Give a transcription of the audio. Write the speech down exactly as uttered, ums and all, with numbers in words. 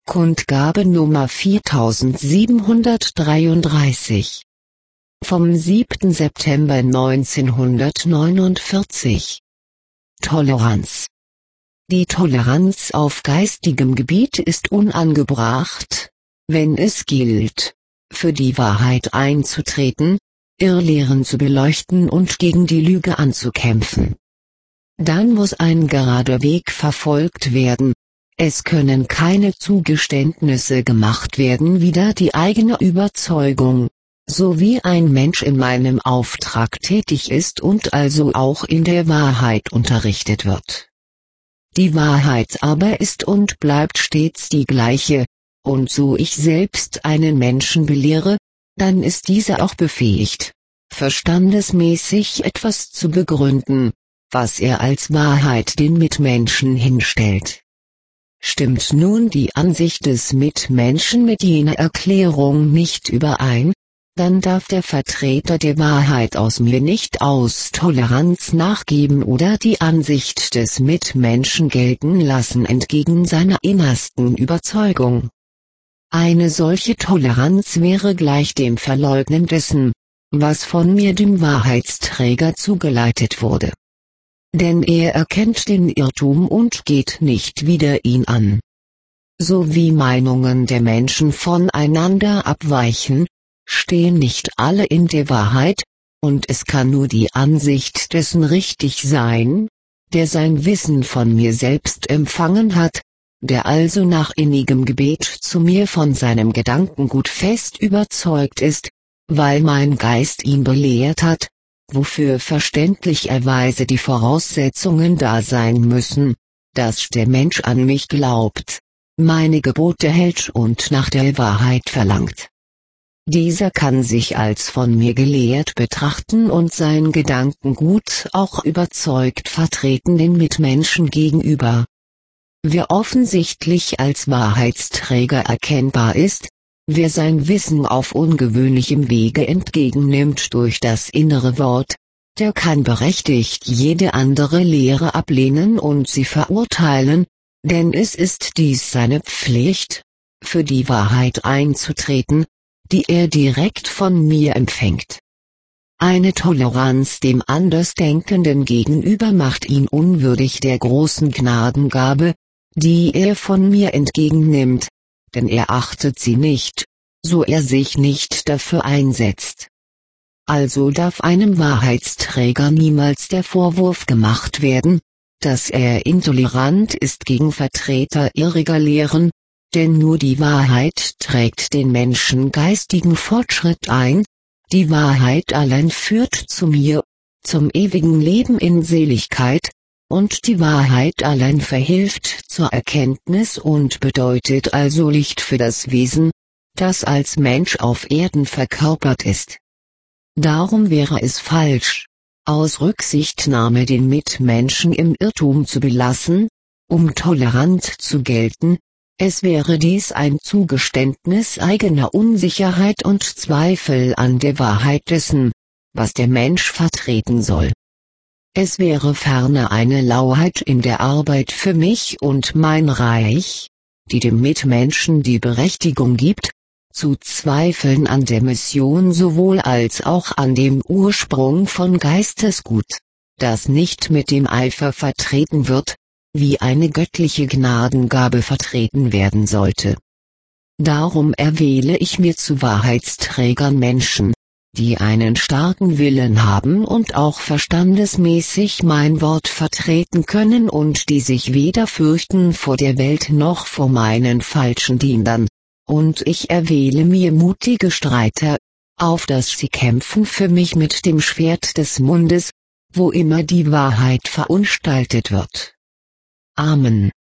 Kundgabe Nummer viertausendsiebenhundertdreiunddreißig. Vom siebten September neunzehnhundertneunundvierzig. Toleranz. Die Toleranz auf geistigem Gebiet ist unangebracht, wenn es gilt, für die Wahrheit einzutreten, Irrlehren zu beleuchten und gegen die Lüge anzukämpfen. Dann muss ein gerader Weg verfolgt werden. Es können keine Zugeständnisse gemacht werden wider die eigene Überzeugung, so wie ein Mensch in meinem Auftrag tätig ist und also auch in der Wahrheit unterrichtet wird. Die Wahrheit aber ist und bleibt stets die gleiche, und so ich selbst einen Menschen belehre, dann ist dieser auch befähigt, verstandesmäßig etwas zu begründen, was er als Wahrheit den Mitmenschen hinstellt. Stimmt nun die Ansicht des Mitmenschen mit jener Erklärung nicht überein, dann darf der Vertreter der Wahrheit aus mir nicht aus Toleranz nachgeben oder die Ansicht des Mitmenschen gelten lassen entgegen seiner innersten Überzeugung. Eine solche Toleranz wäre gleich dem Verleugnen dessen, was von mir dem Wahrheitsträger zugeleitet wurde. Denn er erkennt den Irrtum und geht nicht wider ihn an. So wie Meinungen der Menschen voneinander abweichen, stehen nicht alle in der Wahrheit, und es kann nur die Ansicht dessen richtig sein, der sein Wissen von mir selbst empfangen hat, der also nach innigem Gebet zu mir von seinem Gedankengut fest überzeugt ist, weil mein Geist ihn belehrt hat, wofür verständlicherweise die Voraussetzungen da sein müssen, dass der Mensch an mich glaubt, meine Gebote hält und nach der Wahrheit verlangt. Dieser kann sich als von mir gelehrt betrachten und sein Gedankengut auch überzeugt vertreten den Mitmenschen gegenüber. Wer offensichtlich als Wahrheitsträger erkennbar ist, wer sein Wissen auf ungewöhnlichem Wege entgegennimmt durch das innere Wort, der kann berechtigt jede andere Lehre ablehnen und sie verurteilen, denn es ist dies seine Pflicht, für die Wahrheit einzutreten, die er direkt von mir empfängt. Eine Toleranz dem Andersdenkenden gegenüber macht ihn unwürdig der großen Gnadengabe, die er von mir entgegennimmt, denn er achtet sie nicht, so er sich nicht dafür einsetzt. Also darf einem Wahrheitsträger niemals der Vorwurf gemacht werden, dass er intolerant ist gegen Vertreter irriger Lehren, denn nur die Wahrheit trägt den Menschen geistigen Fortschritt ein, die Wahrheit allein führt zu mir, zum ewigen Leben in Seligkeit, und die Wahrheit allein verhilft zur Erkenntnis und bedeutet also Licht für das Wesen, das als Mensch auf Erden verkörpert ist. Darum wäre es falsch, aus Rücksichtnahme den Mitmenschen im Irrtum zu belassen, um tolerant zu gelten, es wäre dies ein Zugeständnis eigener Unsicherheit und Zweifel an der Wahrheit dessen, was der Mensch vertreten soll. Es wäre ferner eine Lauheit in der Arbeit für mich und mein Reich, die dem Mitmenschen die Berechtigung gibt, zu zweifeln an der Mission sowohl als auch an dem Ursprung von Geistesgut, das nicht mit dem Eifer vertreten wird, wie eine göttliche Gnadengabe vertreten werden sollte. Darum erwähle ich mir zu Wahrheitsträgern Menschen, die einen starken Willen haben und auch verstandesmäßig mein Wort vertreten können und die sich weder fürchten vor der Welt noch vor meinen falschen Dienern, und ich erwähle mir mutige Streiter, auf dass sie kämpfen für mich mit dem Schwert des Mundes, wo immer die Wahrheit verunstaltet wird. Amen.